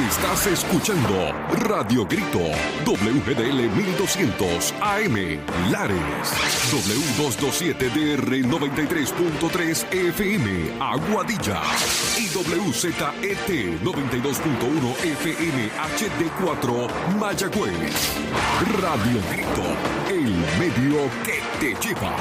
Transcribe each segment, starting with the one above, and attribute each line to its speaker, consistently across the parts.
Speaker 1: Estás escuchando Radio Grito, WGDL 1200 AM, Lares, W227DR 93.3 FM, Aguadilla, y WZET 92.1 FM HD4, Mayagüez. Radio Grito, el medio que te lleva.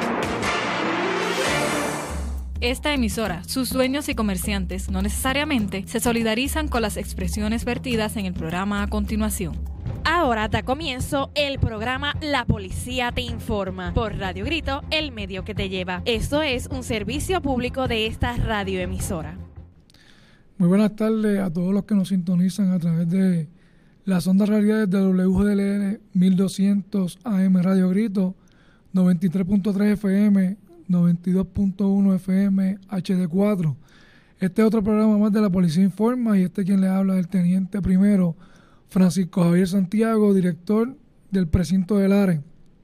Speaker 2: Esta emisora, sus dueños y comerciantes no necesariamente se solidarizan con las expresiones vertidas en el programa a continuación.
Speaker 3: Ahora da comienzo el programa La Policía Te Informa por Radio Grito, el medio que te lleva. Esto es un servicio público de esta radioemisora.
Speaker 4: Muy buenas tardes a todos los que nos sintonizan a través de las ondas radiales de WGDL 1200 AM Radio Grito, 93.3 FM, 92.1 FM HD4. Este es otro programa más de La Policía Informa y quien le habla es el Teniente Primero Francisco Javier Santiago, director del precinto de Lares.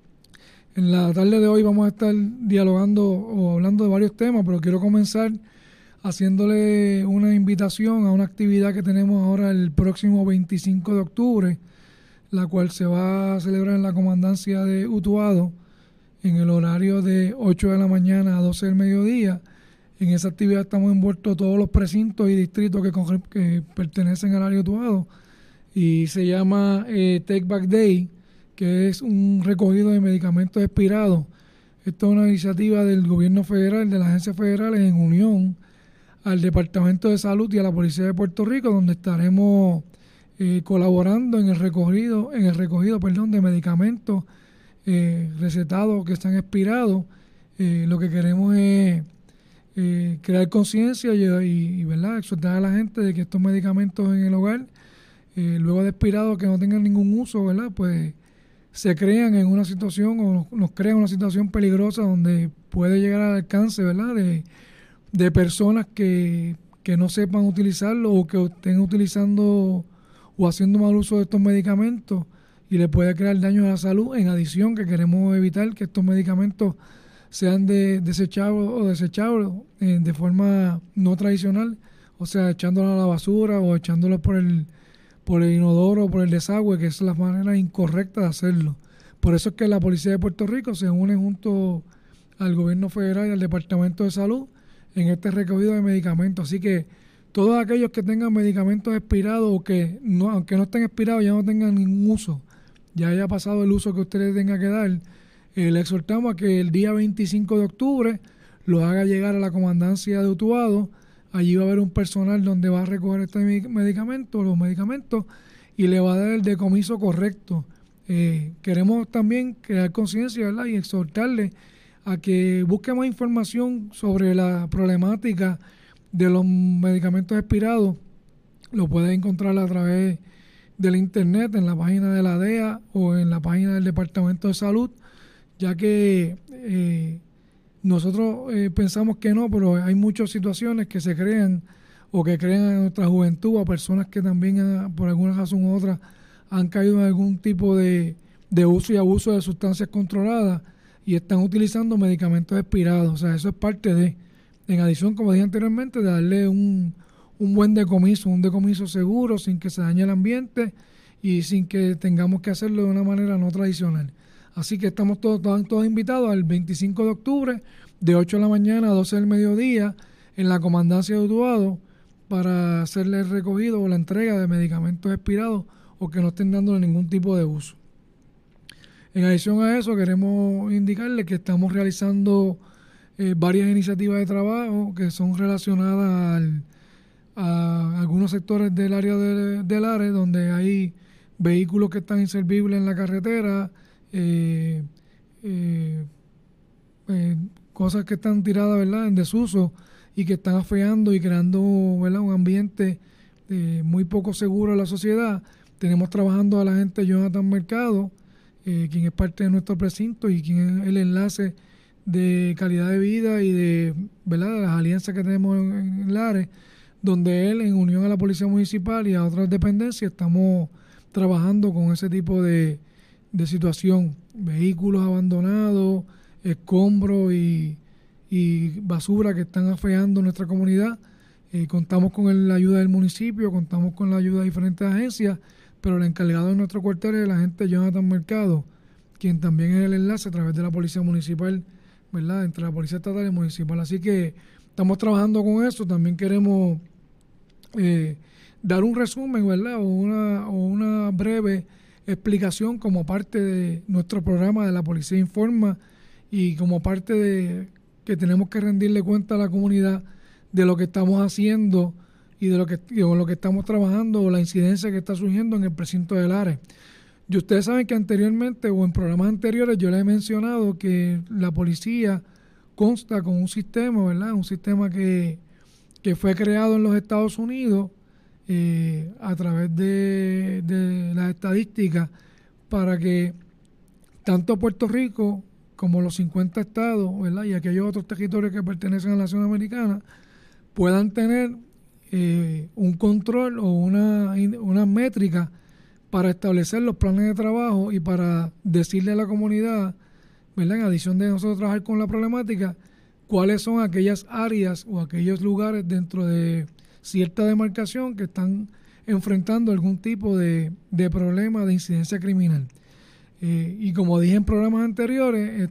Speaker 4: En la tarde de hoy vamos a estar dialogando o hablando de varios temas, pero quiero comenzar haciéndole una invitación a una actividad que tenemos ahora el próximo 25 de octubre, la cual se va a celebrar en la comandancia de Utuado, en el horario de 8 de la mañana a 12 del mediodía. En esa actividad estamos envueltos todos los precintos y distritos que pertenecen al área de Utuado, y se llama Take Back Day, que es un recogido de medicamentos expirados. Esto es una iniciativa del gobierno federal, de las agencias federales, en unión al Departamento de Salud y a la Policía de Puerto Rico, donde estaremos colaborando en el recogido de medicamentos recetados que están expirados. Lo que queremos es crear conciencia y ¿verdad?, exhortar a la gente de que estos medicamentos en el hogar, luego de expirados, que no tengan ningún uso, ¿verdad?, pues se crean en una situación o nos crean una situación peligrosa donde puede llegar al alcance, ¿verdad?, de personas que no sepan utilizarlo o que estén utilizando o haciendo mal uso de estos medicamentos, y le puede crear daño a la salud. En adición, que queremos evitar que estos medicamentos sean desechables de forma no tradicional, o sea, echándolos a la basura o echándolos por el inodoro o por el desagüe, que es la manera incorrecta de hacerlo. Por eso es que la Policía de Puerto Rico se une junto al gobierno federal y al Departamento de Salud en este recogido de medicamentos. Así que todos aquellos que tengan medicamentos expirados o que no, aunque no estén expirados, ya no tengan ningún uso, ya haya pasado el uso que usted le tenga que dar, le exhortamos a que el día 25 de octubre lo haga llegar a la comandancia de Utuado. Allí va a haber un personal donde va a recoger los medicamentos, y le va a dar el decomiso correcto. Queremos también crear conciencia, ¿verdad?, y exhortarle a que busque más información sobre la problemática de los medicamentos expirados. Lo puede encontrar a través del internet, en la página de la DEA o en la página del Departamento de Salud, ya que nosotros pensamos que no, pero hay muchas situaciones que se crean o que crean en nuestra juventud a personas que también por alguna razón u otra han caído en algún tipo de uso y abuso de sustancias controladas y están utilizando medicamentos expirados. O sea, eso es parte de, en adición, como dije anteriormente, de darle un buen decomiso, un decomiso seguro, sin que se dañe el ambiente y sin que tengamos que hacerlo de una manera no tradicional. Así que estamos todos invitados al 25 de octubre, de 8 de la mañana a 12 del mediodía, en la comandancia de Utuado, para hacerle el recogido o la entrega de medicamentos expirados o que no estén dándole ningún tipo de uso. En adición a eso, queremos indicarles que estamos realizando varias iniciativas de trabajo que son relacionadas a algunos sectores del área del área donde hay vehículos que están inservibles en la carretera, cosas que están tiradas, ¿verdad?, en desuso y que están afeando y creando, ¿verdad?, un ambiente muy poco seguro en la sociedad. Tenemos trabajando a la gente Jonathan Mercado, quien es parte de nuestro precinto y quien es el enlace de calidad de vida y de, ¿verdad?, de las alianzas que tenemos en Lares, donde él, en unión a la Policía Municipal y a otras dependencias, estamos trabajando con ese tipo de situación, vehículos abandonados, escombros y basura que están afeando nuestra comunidad, Contamos con la ayuda del municipio, contamos con la ayuda de diferentes agencias, pero el encargado de nuestro cuartel es el agente Jonathan Mercado, quien también es el enlace a través de la policía municipal, ¿verdad?, entre la policía estatal y municipal. Así que estamos trabajando con eso. También queremos dar un resumen, ¿verdad?, o una breve explicación como parte de nuestro programa de La Policía Informa y como parte de que tenemos que rendirle cuenta a la comunidad de lo que estamos haciendo y de lo que estamos trabajando o la incidencia que está surgiendo en el precinto de Lares. Y ustedes saben que anteriormente o en programas anteriores yo les he mencionado que la policía consta con un sistema, ¿verdad? Un sistema que fue creado en los Estados Unidos a través de las estadísticas para que tanto Puerto Rico como los 50 estados, ¿verdad?, y aquellos otros territorios que pertenecen a la nación americana puedan tener un control o una métrica para establecer los planes de trabajo y para decirle a la comunidad, ¿verdad?, en adición de nosotros trabajar con la problemática, cuáles son aquellas áreas o aquellos lugares dentro de cierta demarcación que están enfrentando algún tipo de problema de incidencia criminal. Y como dije en programas anteriores,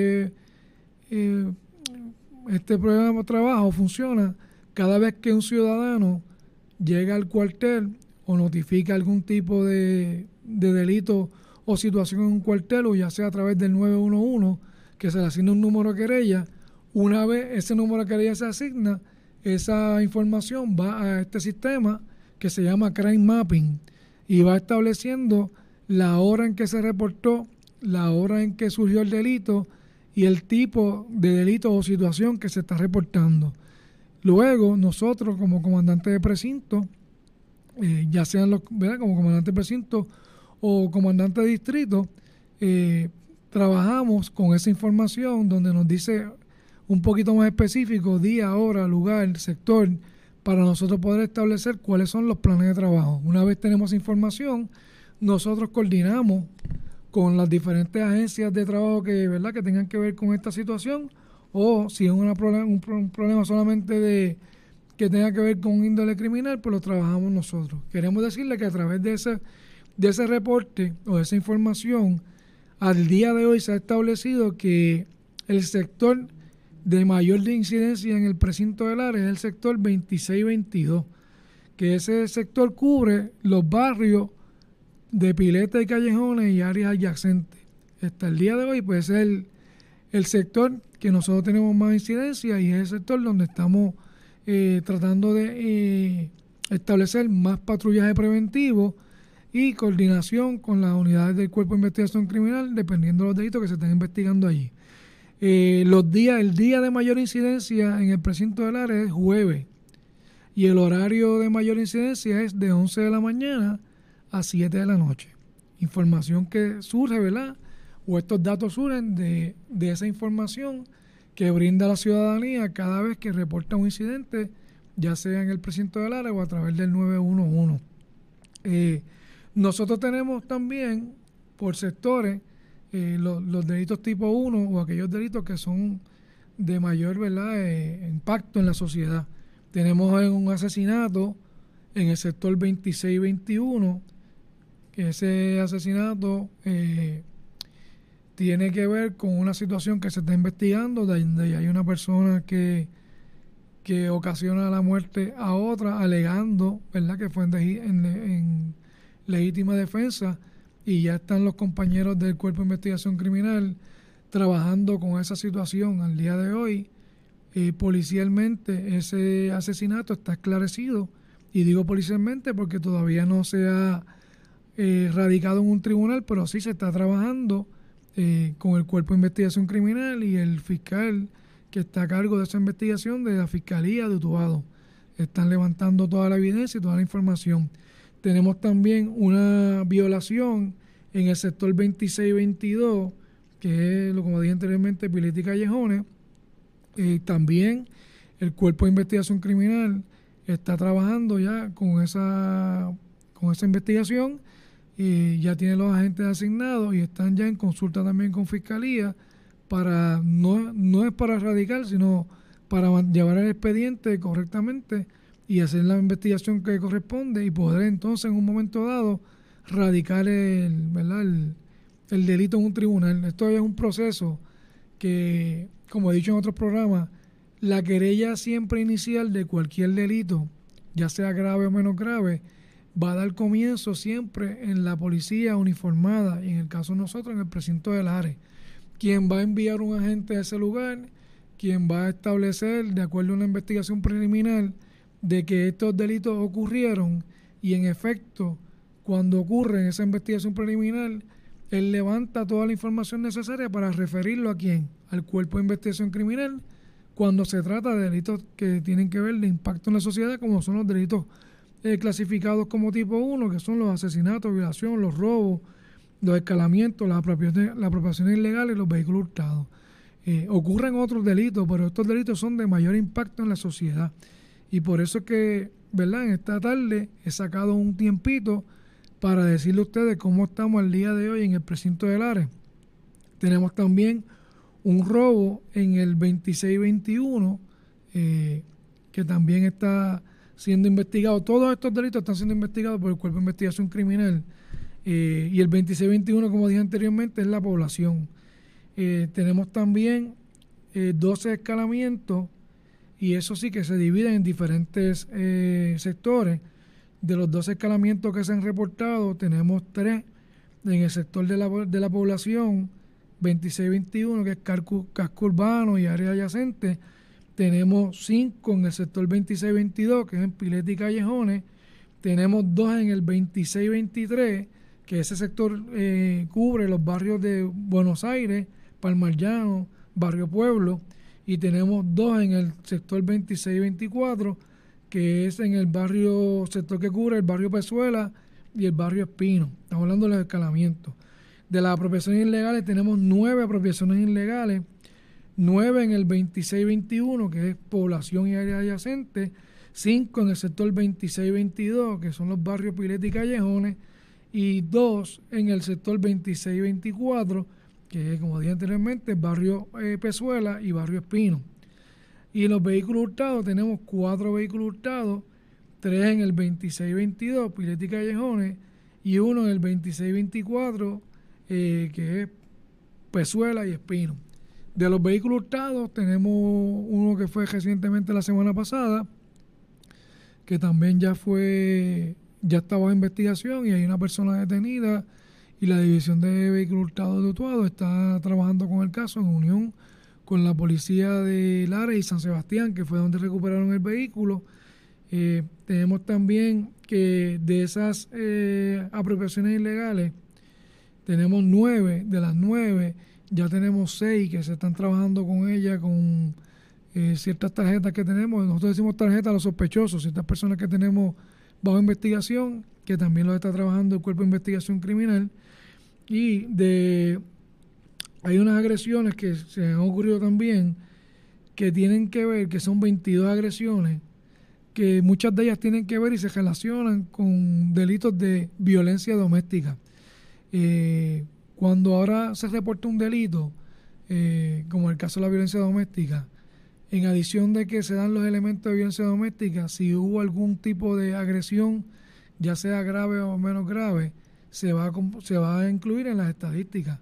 Speaker 4: este programa de trabajo funciona cada vez que un ciudadano llega al cuartel o notifica algún tipo de delito o situación en un cuartel, o ya sea a través del 911, que se le asigna un número de querella. Una vez ese número de querella se asigna, esa información va a este sistema que se llama Crime Mapping y va estableciendo la hora en que se reportó, la hora en que surgió el delito y el tipo de delito o situación que se está reportando. Luego, nosotros como comandantes de precinto, ya sean los, ¿verdad?, como comandante de precinto o comandante de distrito, trabajamos con esa información donde nos dice un poquito más específico, día, hora, lugar, sector, para nosotros poder establecer cuáles son los planes de trabajo. Una vez tenemos información, nosotros coordinamos con las diferentes agencias de trabajo que, ¿verdad?, que tengan que ver con esta situación, o si es un problema solamente que tenga que ver con índole criminal, pues lo trabajamos nosotros. Queremos decirle que a través de ese reporte o de esa información, al día de hoy se ha establecido que el sector de mayor incidencia en el precinto de Lares es el sector 26-22, que ese sector cubre los barrios de piletas y callejones y áreas adyacentes. Hasta el día de hoy, pues es el sector que nosotros tenemos más incidencia y es el sector donde estamos tratando de establecer más patrullaje preventivo y coordinación con las unidades del Cuerpo de Investigación Criminal, dependiendo de los delitos que se estén investigando allí. El día de mayor incidencia en el precinto de Lares es jueves y el horario de mayor incidencia es de 11 de la mañana a 7 de la noche. Información que surge, ¿verdad?, o estos datos surgen de esa información que brinda la ciudadanía cada vez que reporta un incidente, ya sea en el precinto de Lares o a través del 911. Nosotros tenemos también por sectores los delitos tipo 1 o aquellos delitos que son de mayor, ¿verdad?, impacto en la sociedad. Tenemos un asesinato en el sector 26-21, que ese asesinato tiene que ver con una situación que se está investigando, donde hay una persona que ocasiona la muerte a otra, alegando, ¿verdad?, que fue en legítima defensa, y ya están los compañeros del Cuerpo de Investigación Criminal trabajando con esa situación al día de hoy. Policialmente ese asesinato está esclarecido, y digo policialmente porque todavía no se ha radicado en un tribunal, pero sí se está trabajando con el Cuerpo de Investigación Criminal y el fiscal que está a cargo de esa investigación de la Fiscalía de Utuado. Están levantando toda la evidencia y toda la información. Tenemos también una violación en el sector 26-22, que es, como dije anteriormente, piletas y callejones. También el Cuerpo de Investigación Criminal está trabajando ya con esa investigación y ya tiene los agentes asignados y están ya en consulta también con Fiscalía no es para erradicar, sino para llevar el expediente correctamente y hacer la investigación que corresponde y poder entonces en un momento dado radicar el delito en un tribunal. Esto es un proceso que, como he dicho en otros programas, la querella siempre inicial de cualquier delito, ya sea grave o menos grave, va a dar comienzo siempre en la policía uniformada y en el caso de nosotros en el precinto del área, quien va a enviar un agente a ese lugar, quien va a establecer, de acuerdo a una investigación preliminar, de que estos delitos ocurrieron y en efecto, cuando ocurre en esa investigación preliminar, él levanta toda la información necesaria para referirlo a quién, al cuerpo de investigación criminal, cuando se trata de delitos que tienen que ver de impacto en la sociedad, como son los delitos clasificados como tipo 1, que son los asesinatos, violación, los robos, los escalamientos, las apropiaciones ilegales y los vehículos hurtados. Ocurren otros delitos, pero estos delitos son de mayor impacto en la sociedad. Y por eso es que, ¿verdad?, en esta tarde he sacado un tiempito para decirle a ustedes cómo estamos al día de hoy en el precinto del área. Tenemos también un robo en el 2621, que también está siendo investigado. Todos estos delitos están siendo investigados por el Cuerpo de Investigación Criminal. Y el 2621, como dije anteriormente, es la población. Tenemos también 12 escalamientos, y eso sí que se dividen en diferentes sectores. De los 12 escalamientos que se han reportado, tenemos 3 en el sector de la población, 2621, que es casco urbano y área adyacente. Tenemos 5 en el sector 2622, que es en Pileta y Callejones. Tenemos 2 en el 2623, que ese sector cubre los barrios de Buenos Aires, Palmarllano, Barrio Pueblo. Y tenemos 2 en el sector 2624, que es en el sector que cubre el barrio Pezuela y el barrio Espino. Estamos hablando de los escalamientos. De las apropiaciones ilegales tenemos 9 apropiaciones ilegales, 9 en el 2621, que es población y área adyacente, 5 en el sector 2622, que son los barrios Pileta y Callejones, y 2 en el sector 2624, que, como dije anteriormente, barrio Pezuela y barrio Espino. Y en los vehículos hurtados tenemos 4 vehículos hurtados, 3 en el 2622, Pileta y Callejones, y 1 en el 2624, que es Pezuela y Espino. De los vehículos hurtados tenemos uno que fue recientemente la semana pasada, que también ya estaba en investigación y hay una persona detenida, y la División de Vehículos Hurtados de Utuado está trabajando con el caso en unión con la policía de Lares y San Sebastián, que fue donde recuperaron el vehículo. Tenemos también que de esas apropiaciones ilegales tenemos 9, de las 9 ya tenemos 6 que se están trabajando con ella, con ciertas tarjetas que tenemos. Nosotros decimos tarjetas a los sospechosos, ciertas personas que tenemos bajo investigación, que también lo está trabajando el Cuerpo de Investigación Criminal. Y hay unas agresiones que se han ocurrido también, que tienen que ver, que son 22 agresiones, que muchas de ellas tienen que ver y se relacionan con delitos de violencia doméstica. Cuando ahora se reporta un delito, como el caso de la violencia doméstica, en adición de que se dan los elementos de violencia doméstica, si hubo algún tipo de agresión, ya sea grave o menos grave, se va a incluir en las estadísticas.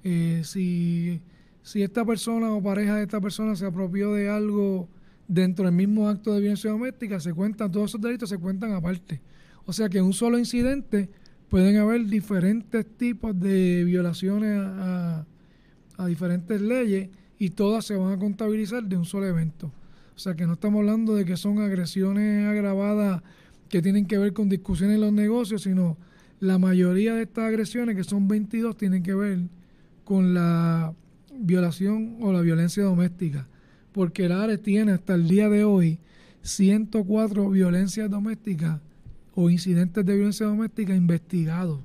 Speaker 4: Si esta persona o pareja de esta persona se apropió de algo dentro del mismo acto de violencia doméstica, todos esos delitos se cuentan aparte. O sea que en un solo incidente pueden haber diferentes tipos de violaciones a diferentes leyes, y todas se van a contabilizar de un solo evento. O sea que no estamos hablando de que son agresiones agravadas que tienen que ver con discusiones en los negocios, sino la mayoría de estas agresiones, que son 22, tienen que ver con la violación o la violencia doméstica, porque el ARE tiene hasta el día de hoy 104 violencias domésticas o incidentes de violencia doméstica investigados.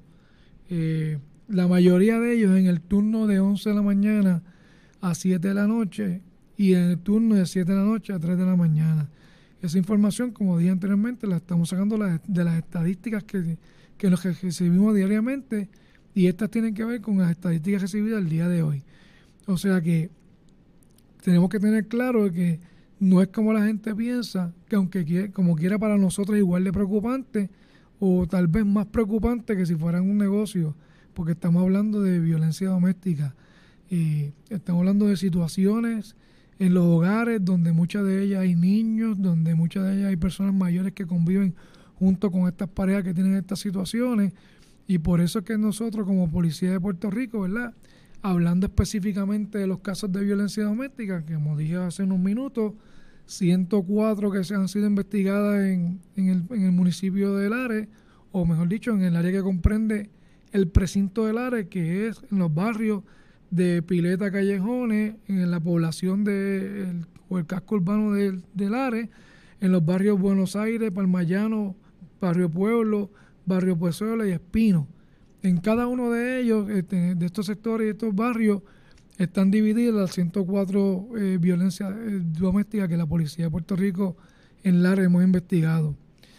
Speaker 4: La mayoría de ellos en el turno de 11 de la mañana a 7 de la noche y en el turno de 7 de la noche a 3 de la mañana. Esa información, como dije anteriormente, la estamos sacando de las estadísticas que nos recibimos diariamente, y estas tienen que ver con las estadísticas recibidas el día de hoy. O sea que tenemos que tener claro que no es como la gente piensa, que aunque como quiera para nosotros igual de preocupante, o tal vez más preocupante que si fueran un negocio, porque estamos hablando de violencia doméstica. Estamos hablando de situaciones en los hogares donde muchas de ellas hay niños, donde muchas de ellas hay personas mayores que conviven junto con estas parejas que tienen estas situaciones, y por eso es que nosotros como Policía de Puerto Rico, ¿verdad?, hablando específicamente de los casos de violencia doméstica, que como dije hace unos minutos, 104 que se han sido investigadas en el municipio de Lares, o mejor dicho, en el área que comprende el precinto de Lares, que es en los barrios de Pileta, Callejones, en la población o el casco urbano de Lares, en los barrios Buenos Aires, Palmayano, Barrio Pueblo, Barrio Puezuela y Espino. En cada uno de ellos, de estos sectores y estos barrios, están divididas las 104 violencias domésticas que la Policía de Puerto Rico en Lares hemos investigado.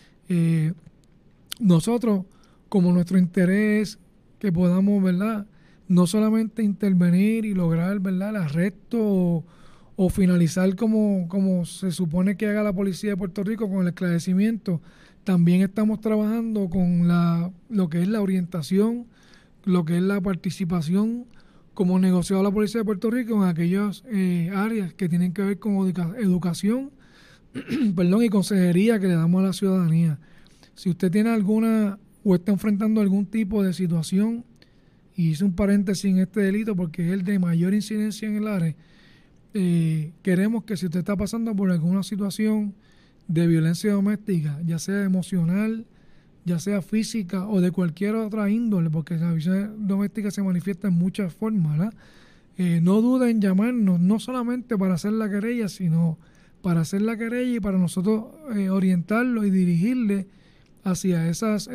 Speaker 4: Nosotros, como nuestro interés es que podamos, ¿verdad?, no solamente intervenir y lograr, ¿verdad?, el arresto o finalizar como se supone que haga la Policía de Puerto Rico con el esclarecimiento, también estamos trabajando con lo que es la orientación, lo que es la participación como negociado de la Policía de Puerto Rico en aquellas áreas que tienen que ver con educación y consejería que le damos a la ciudadanía. Si usted tiene alguna o está enfrentando algún tipo de situación, y hice un paréntesis en este delito porque es el de mayor incidencia en el área, queremos que si usted está pasando por alguna situación de violencia doméstica, ya sea emocional, ya sea física o de cualquier otra índole, porque la violencia doméstica se manifiesta en muchas formas, ¿verdad? No duden en llamarnos, no solamente para hacer la querella, sino para hacer la querella y para nosotros orientarlo y dirigirle hacia esas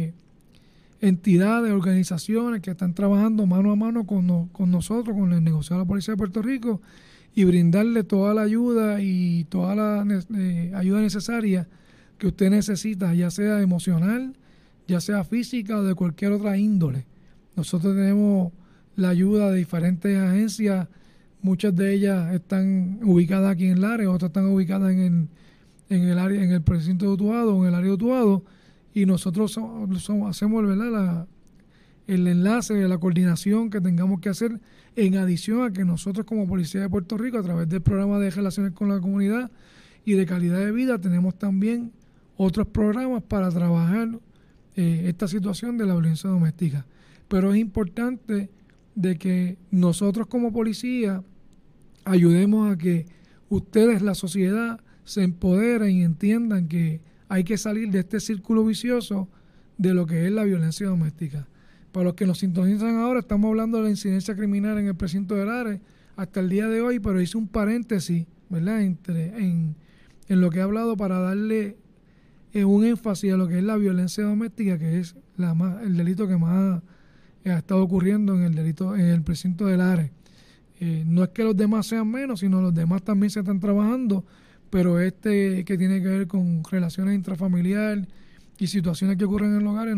Speaker 4: entidades, organizaciones que están trabajando mano a mano con nosotros, con el negociado de la Policía de Puerto Rico, y brindarle toda la ayuda y toda la ayuda necesaria que usted necesita, ya sea emocional, ya sea física o de cualquier otra índole. Nosotros tenemos la ayuda de diferentes agencias, muchas de ellas están ubicadas aquí en Lares, otras están ubicadas en el área, en el precinto de Utuado, en el área de Utuado, y nosotros hacemos, ¿verdad?, el enlace de la coordinación que tengamos que hacer, en adición a que nosotros como Policía de Puerto Rico, a través del programa de relaciones con la comunidad y de calidad de vida, tenemos también otros programas para trabajar esta situación de la violencia doméstica. Pero es importante de que nosotros como policía ayudemos a que ustedes, la sociedad, se empoderen y entiendan que hay que salir de este círculo vicioso de lo que es la violencia doméstica. Para los que nos sintonizan ahora, estamos hablando de la incidencia criminal en el precinto de Lares hasta el día de hoy, pero hice un paréntesis, ¿verdad?, en lo que he hablado para darle un énfasis a lo que es la violencia doméstica, que es el delito que más ha estado ocurriendo en el precinto de Lares. No es que los demás sean menos, sino los demás también se están trabajando, pero que tiene que ver con relaciones intrafamiliares y situaciones que ocurren en los hogares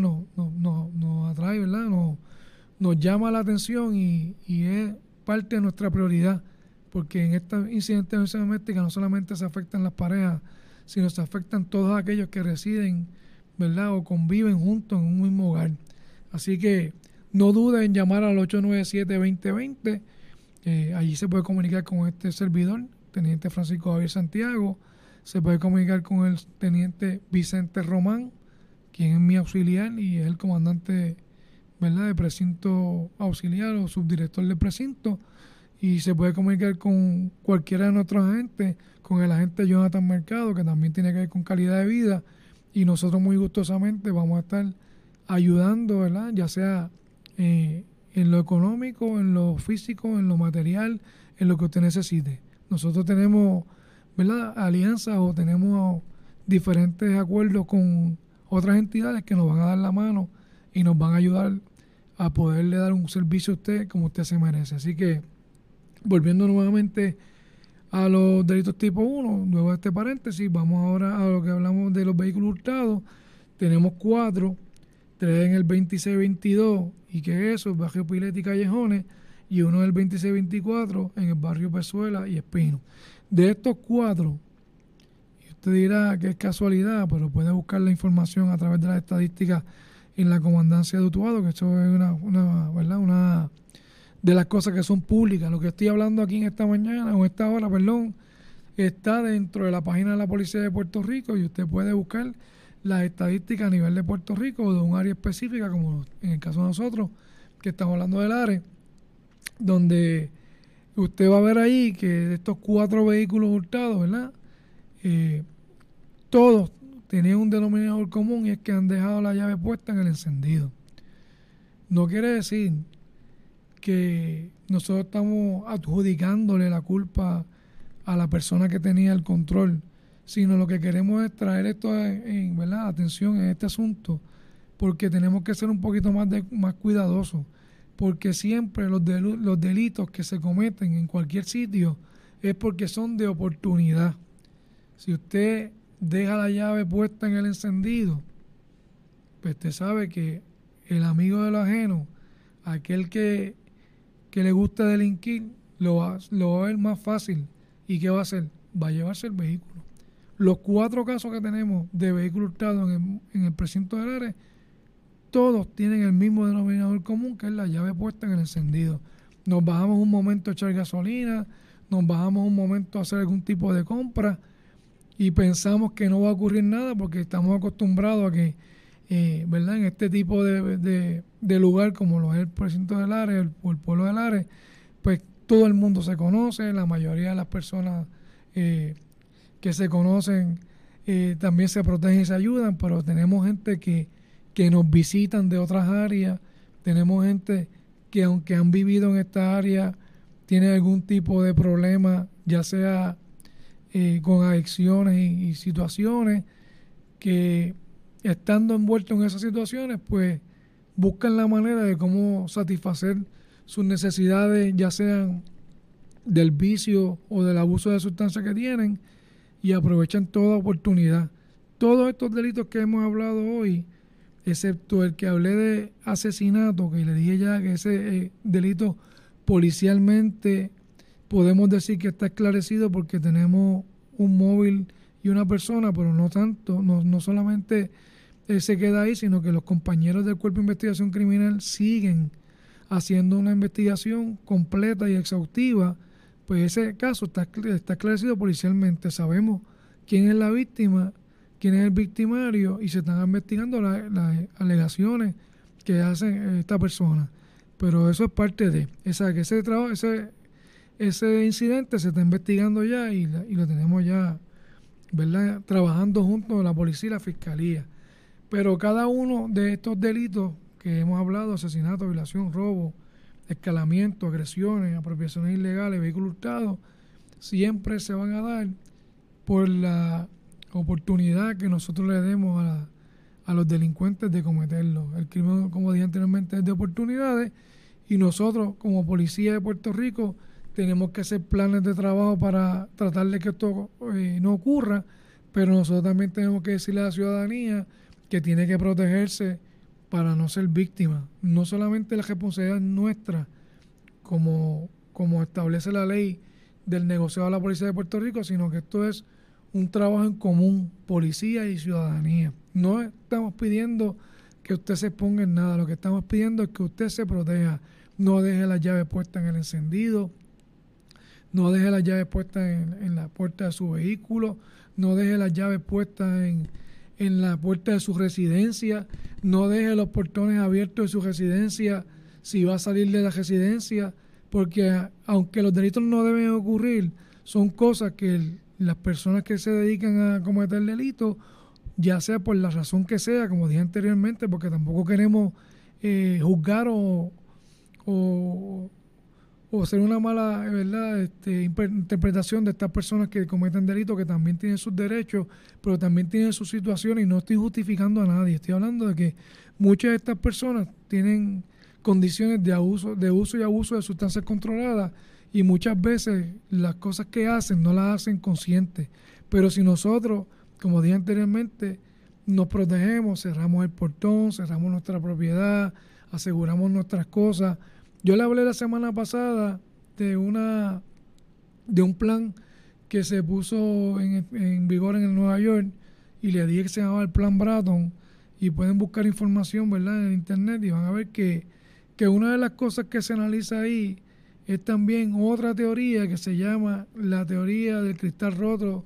Speaker 4: nos atrae, ¿verdad? Nos llama la atención y es parte de nuestra prioridad, porque en esta incidente de violencia doméstica no solamente se afectan las parejas, sino se afectan todos aquellos que residen, ¿verdad?, o conviven juntos en un mismo hogar. Así que no duden en llamar al 897-2020. Allí se puede comunicar con este servidor, Teniente Francisco Javier Santiago. Se puede comunicar con el Teniente Vicente Román, quien es mi auxiliar y es el comandante, ¿verdad?, de precinto auxiliar o subdirector del precinto. Y se puede comunicar con cualquiera de nuestros agentes, con el agente Jonathan Mercado, que también tiene que ver con calidad de vida. Y nosotros muy gustosamente vamos a estar ayudando, ¿verdad?, ya sea en lo económico, en lo físico, en lo material, en lo que usted necesite. Nosotros tenemos, ¿verdad?, alianzas o tenemos diferentes acuerdos con otras entidades que nos van a dar la mano y nos van a ayudar a poderle dar un servicio a usted como usted se merece. Así que, volviendo nuevamente a los delitos tipo 1, luego de este paréntesis, vamos ahora a lo que hablamos de los vehículos hurtados. Tenemos 4, 3 en el 2622, y que eso, el barrio Pileta y Callejones, y uno del 2624 en el barrio Pezuela y Espino. De estos 4, y usted dirá que es casualidad, pero puede buscar la información a través de las estadísticas en la comandancia de Utuado, que eso es ¿verdad? Una de las cosas que son públicas. Lo que estoy hablando aquí en esta mañana, o esta hora, está dentro de la página de la Policía de Puerto Rico, y usted puede buscar las estadísticas a nivel de Puerto Rico o de un área específica, como en el caso de nosotros, que estamos hablando del área, donde usted va a ver ahí que de estos 4 vehículos hurtados, ¿verdad? Todos tenían un denominador común, y es que han dejado la llave puesta en el encendido. No quiere decir que nosotros estamos adjudicándole la culpa a la persona que tenía el control, sino lo que queremos es traer esto ¿verdad? Atención en este asunto, porque tenemos que ser un poquito más cuidadosos, porque siempre los delitos que se cometen en cualquier sitio es porque son de oportunidad. Si usted deja la llave puesta en el encendido, pues usted sabe que el amigo de lo ajeno, aquel que le gusta delinquir, lo va a ver más fácil. ¿Y qué va a hacer? Va a llevarse el vehículo. Los 4 casos que tenemos de vehículos hurtados en el precinto del área, todos tienen el mismo denominador común, que es la llave puesta en el encendido. Nos bajamos un momento a echar gasolina, nos bajamos un momento a hacer algún tipo de compra y pensamos que no va a ocurrir nada porque estamos acostumbrados a que, ¿verdad? En este tipo de lugar como lo es el precinto del área o el pueblo del área, pues todo el mundo se conoce, la mayoría de las personas que se conocen también se protegen y se ayudan, pero tenemos gente que nos visitan de otras áreas, tenemos gente que aunque han vivido en esta área, tiene algún tipo de problema, ya sea con adicciones y situaciones, que estando envueltos en esas situaciones, pues buscan la manera de cómo satisfacer sus necesidades, ya sean del vicio o del abuso de sustancias que tienen, y aprovechan toda oportunidad. Todos estos delitos que hemos hablado hoy, excepto el que hablé de asesinato, que le dije ya que ese delito policialmente podemos decir que está esclarecido porque tenemos un móvil y una persona, pero no tanto, no solamente se queda ahí, sino que los compañeros del Cuerpo de Investigación Criminal siguen haciendo una investigación completa y exhaustiva. Pues ese caso está esclarecido policialmente. Sabemos quién es la víctima, quién es el victimario, y se están investigando las alegaciones que hace esta persona. Pero eso es parte de ese incidente se está investigando ya y lo tenemos ya, ¿verdad?, trabajando junto a la policía y la fiscalía. Pero cada uno de estos delitos que hemos hablado, asesinato, violación, robo, escalamiento, agresiones, apropiaciones ilegales, vehículos hurtados, siempre se van a dar por la oportunidad que nosotros le demos a los delincuentes de cometerlo. El crimen, como dije anteriormente, es de oportunidades, y nosotros como policía de Puerto Rico tenemos que hacer planes de trabajo para tratar de que esto no ocurra, pero nosotros también tenemos que decirle a la ciudadanía que tiene que protegerse para no ser víctima. No solamente la responsabilidad nuestra, como establece la ley del negociado de la Policía de Puerto Rico, sino que esto es un trabajo en común, policía y ciudadanía. No estamos pidiendo que usted se ponga en nada, lo que estamos pidiendo es que usted se proteja. No deje las llaves puestas en el encendido, no deje las llaves puestas en la puerta de su vehículo, no deje las llaves puestas en la puerta de su residencia, no deje los portones abiertos de su residencia si va a salir de la residencia, porque aunque los delitos no deben ocurrir, son cosas que las personas que se dedican a cometer delitos, ya sea por la razón que sea, como dije anteriormente, porque tampoco queremos juzgar o hacer una mala, ¿verdad?, interpretación de estas personas que cometen delitos, que también tienen sus derechos, pero también tienen sus situaciones, y no estoy justificando a nadie. Estoy hablando de que muchas de estas personas tienen condiciones de uso y abuso de sustancias controladas, y muchas veces las cosas que hacen no las hacen conscientes. Pero si nosotros, como dije anteriormente, nos protegemos, cerramos el portón, cerramos nuestra propiedad, aseguramos nuestras cosas. Yo le hablé la semana pasada de un plan que se puso en vigor en el Nueva York, y le dije que se llamaba el Plan Bratton, y pueden buscar información, ¿verdad?, en internet, y van a ver que una de las cosas que se analiza ahí es también otra teoría que se llama la teoría del cristal roto,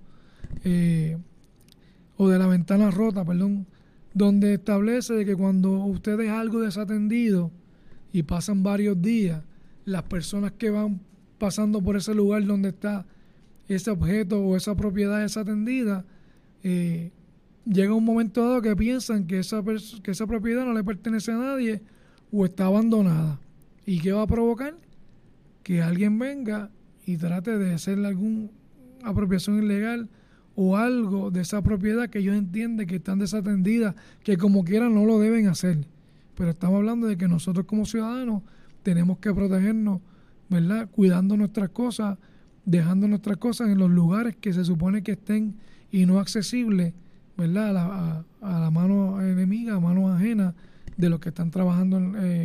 Speaker 4: o de la ventana rota, donde establece de que cuando usted deja algo desatendido y pasan varios días, las personas que van pasando por ese lugar donde está ese objeto o esa propiedad desatendida, llega un momento dado que piensan que esa propiedad no le pertenece a nadie o está abandonada. ¿Y qué va a provocar? Que alguien venga y trate de hacerle alguna apropiación ilegal o algo de esa propiedad que ellos entienden que están desatendidas, que como quieran no lo deben hacer. Pero estamos hablando de que nosotros como ciudadanos tenemos que protegernos, ¿verdad?, cuidando nuestras cosas, dejando nuestras cosas en los lugares que se supone que estén y no accesibles, ¿verdad?, a la mano enemiga, a manos ajenas de los que están trabajando,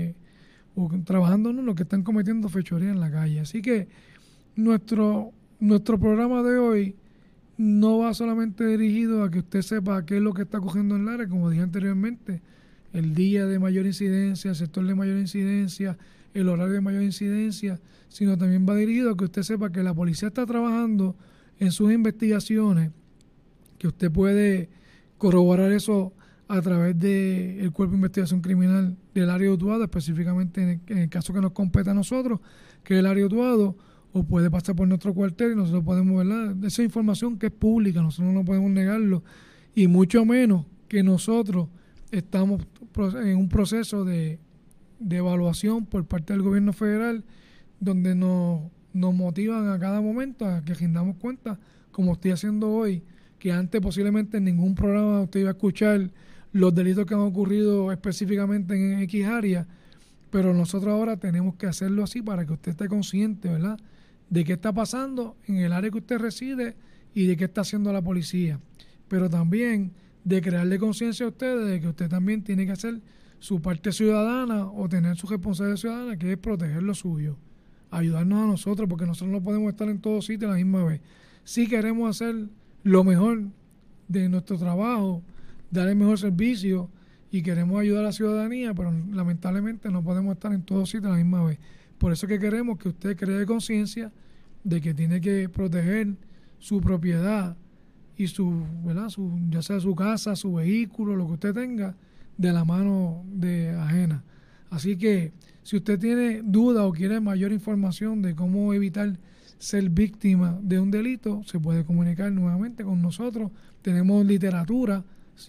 Speaker 4: los que están cometiendo fechoría en la calle. Así que nuestro programa de hoy no va solamente dirigido a que usted sepa qué es lo que está cogiendo en Lares, como dije anteriormente, el día de mayor incidencia, el sector de mayor incidencia, el horario de mayor incidencia, sino también va dirigido a que usted sepa que la policía está trabajando en sus investigaciones, que usted puede corroborar eso a través del Cuerpo de Investigación Criminal del área de Utuado, específicamente en el caso que nos compete a nosotros, que es el área de Utuado, o puede pasar por nuestro cuartel y nosotros podemos, ¿verdad?, esa información que es pública, nosotros no podemos negarlo, y mucho menos que nosotros estamos en un proceso de evaluación por parte del gobierno federal, donde nos motivan a cada momento a que rindamos cuenta, como estoy haciendo hoy, que antes posiblemente en ningún programa usted iba a escuchar los delitos que han ocurrido específicamente en X área, pero nosotros ahora tenemos que hacerlo así para que usted esté consciente, ¿verdad?, de qué está pasando en el área que usted reside y de qué está haciendo la policía, pero también de crearle conciencia a ustedes de que usted también tiene que hacer su parte ciudadana o tener su responsabilidad ciudadana, que es proteger lo suyo, ayudarnos a nosotros, porque nosotros no podemos estar en todos sitios a la misma vez. Si queremos hacer lo mejor de nuestro trabajo, dar el mejor servicio y queremos ayudar a la ciudadanía, pero lamentablemente no podemos estar en todos sitios a la misma vez. Por eso es que queremos que usted cree conciencia de que tiene que proteger su propiedad y ¿verdad?, ya sea su casa, su vehículo, lo que usted tenga, de la mano de ajena. Así que si usted tiene duda o quiere mayor información de cómo evitar ser víctima de un delito, se puede comunicar nuevamente con nosotros. Tenemos literatura,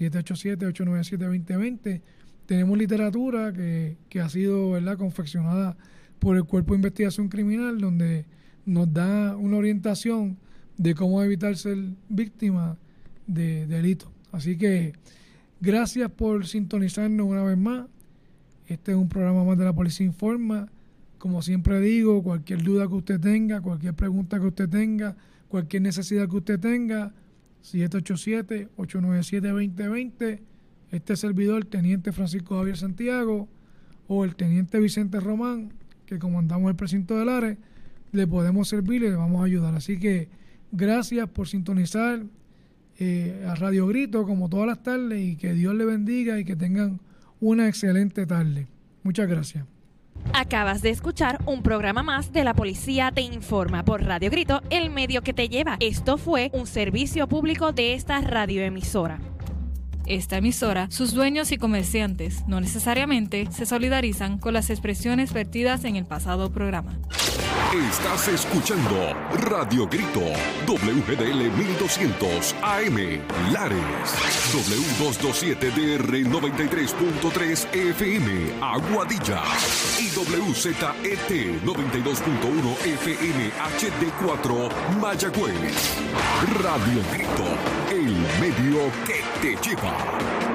Speaker 4: 787-897-2020. Tenemos literatura que ha sido, ¿verdad?, confeccionada por el Cuerpo de Investigación Criminal, donde nos da una orientación de cómo evitar ser víctima de delitos. Así que gracias por sintonizarnos una vez más. Este es un programa más de La Policía Informa. Como siempre digo, cualquier duda que usted tenga, cualquier pregunta que usted tenga, cualquier necesidad que usted tenga, 787-897-2020. Este servidor, Teniente Francisco Javier Santiago, o el Teniente Vicente Román, que comandamos el precinto de Lares, le podemos servir y le vamos a ayudar. Así que gracias por sintonizar a Radio Grito como todas las tardes, y que Dios le bendiga y que tengan una excelente tarde. Muchas gracias.
Speaker 3: Acabas de escuchar un programa más de La Policía Te Informa por Radio Grito, el medio que te lleva. Esto fue un servicio público de esta radioemisora.
Speaker 2: Esta emisora, sus dueños y comerciantes no necesariamente se solidarizan con las expresiones vertidas en el pasado programa.
Speaker 1: Estás escuchando Radio Grito, WGDL 1200 AM, Lares, W227DR 93.3 FM, Aguadilla, y WZET 92.1 FM HD4, Mayagüez. Radio Grito, el medio que te lleva.